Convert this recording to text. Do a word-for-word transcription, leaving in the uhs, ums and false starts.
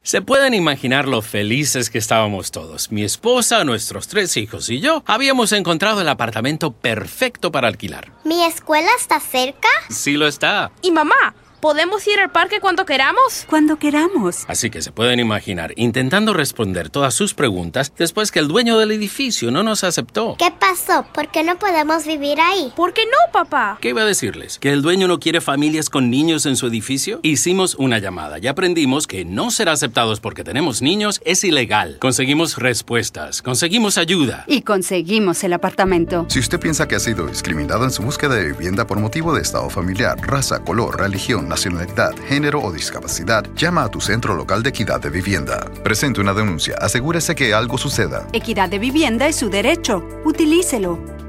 Se pueden imaginar lo felices que estábamos todos. Mi esposa, nuestros tres hijos y yo habíamos encontrado el apartamento perfecto para alquilar. ¿Mi escuela está cerca? Sí lo está. ¿Y mamá? ¿Podemos ir al parque cuando queramos? Cuando queramos. Así que se pueden imaginar intentando responder todas sus preguntas después que el dueño del edificio no nos aceptó. ¿Qué pasó? ¿Por qué no podemos vivir ahí? ¿Por qué no, papá? ¿Qué iba a decirles? ¿Que el dueño no quiere familias con niños en su edificio? Hicimos una llamada y aprendimos que no ser aceptados porque tenemos niños es ilegal. Conseguimos respuestas, conseguimos ayuda. Y conseguimos el apartamento. Si usted piensa que ha sido discriminado en su búsqueda de vivienda por motivo de estado familiar, raza, color, religión, nacionalidad, género o discapacidad, llama a tu centro local de Equidad de Vivienda. Presente una denuncia. Asegúrese que algo suceda. Equidad de Vivienda es su derecho. Utilícelo.